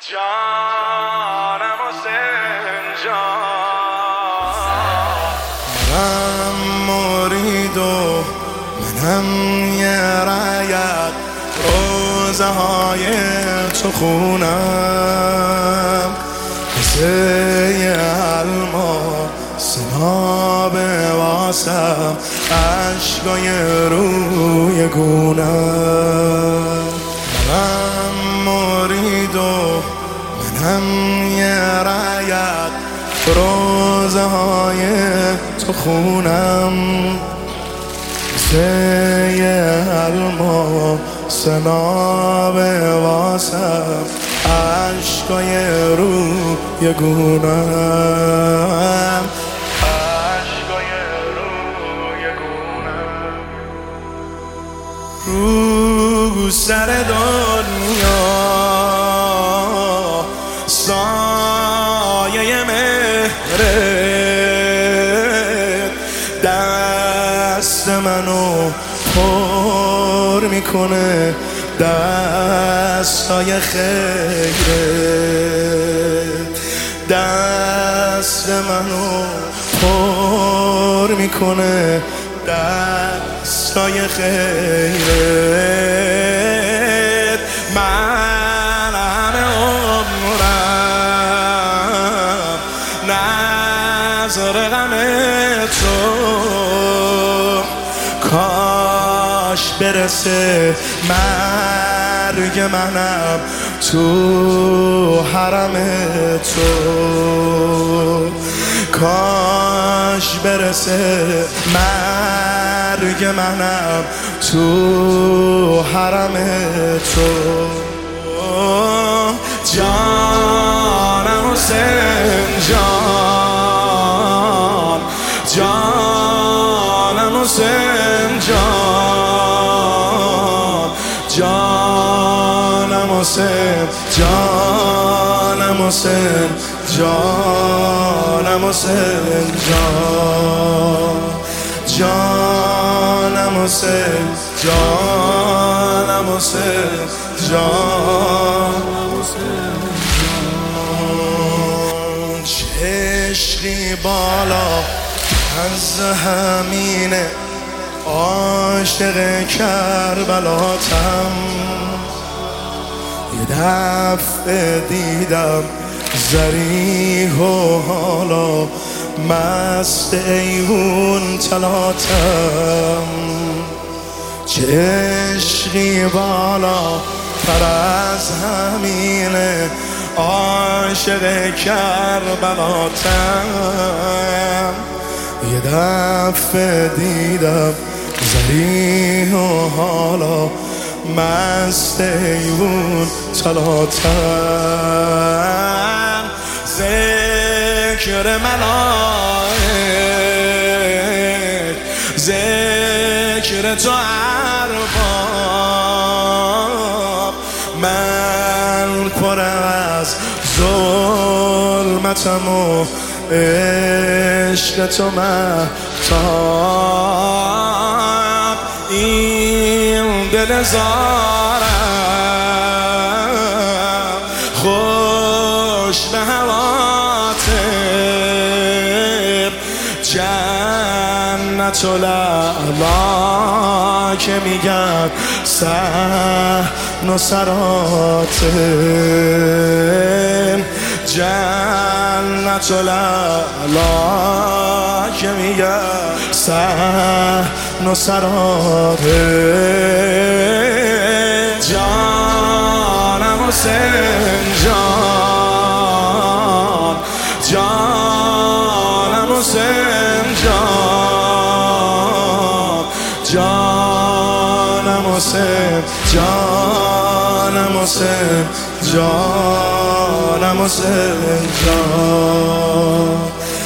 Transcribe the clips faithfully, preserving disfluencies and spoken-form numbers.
جانم حسین جان، منم مرید و منم یه رایت روزه های تو خونم، مثل یه الماس ناب واسم عشقای روی گونم. منم مرید و منم یه رایت روزه های تو خونم، مثل یه الماس ناب واسم عشقای روی گونم، عشقای روی گونم. رو سر دنیا سایه مهرت دست منو پر میکنه، دستای خیرت دست منو پر میکنه، دستای خیرت. من همه عمرم نظر غم تو، کاش برسه مرگ منم تو حرم تو، کاش برسه مرگ منم تو حرم تو. جانم حسین جان، جانم حسین جان، جانم حسین جانم حسین جانم حسین جان، جانم حسین جانم حسین جانم حسین جان. چه عشقی بالا از همینه عاشق کربلاتم، یه دفعه دیدم زریح و حالا مست ایوون طلاتم. چه عشقی بالا تر از همینه عاشق کربلاتم، یه دفعه دیدم زریح و حالا مست ایوون طلاتم. ذکر ملائک ذکر تو ارباب، من پر از ظلمتم و عشق تو مهتاب. این دل زارم خوش به هواتر، جنت الاعلی که میگن صحن و سراتر، جنت الاعلی که میگن صحن و سراتر. جانم حسین جان، جانم حسین جان، جانم حسین جانم حسین جانم حسین جان،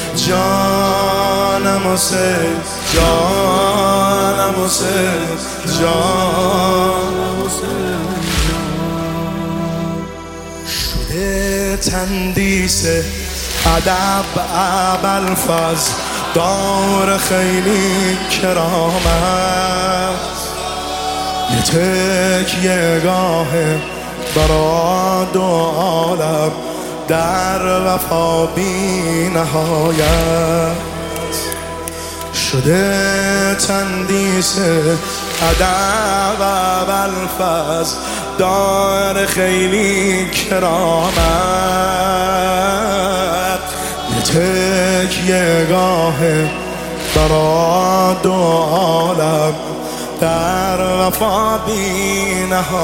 جانم حسین جانم حسین جانم حسین جان. شده تندیس ادب ابوالفضل دار خیلی کرامت، یه تکیه گاه برا دو عالم در وفا بی نهایت شده تندیس ادب ابوالفضل دار خیلی کرامت یه تکیه گاه برا دو عالم در وفا بی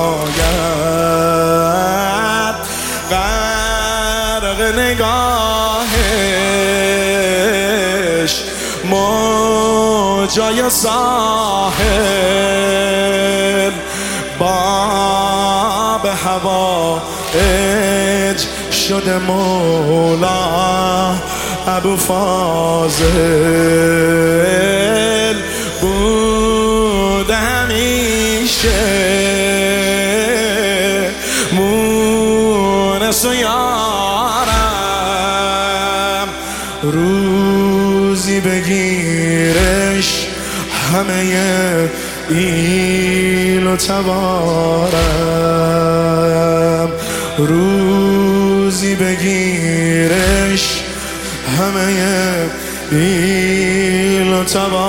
نهایت غرق نگاهش موجای ساحل باب هوایج شده مولا ابوالفاضل بوده همیشه مونس و یارم روزی بگیرش همه ایل و تبارم روزی بگیرش همه ایل و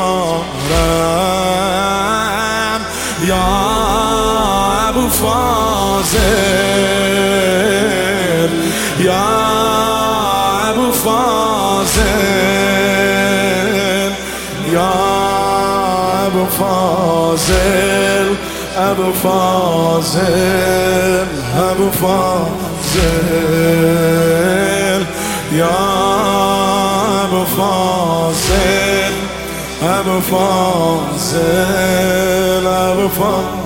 تبارم یا ابوالفاضل یا ابوالفاضل یا ابوالفاضل ابوالفاضل ابوالفاضل یا ابوالفاضل ابوالفاضل ابوالفاضل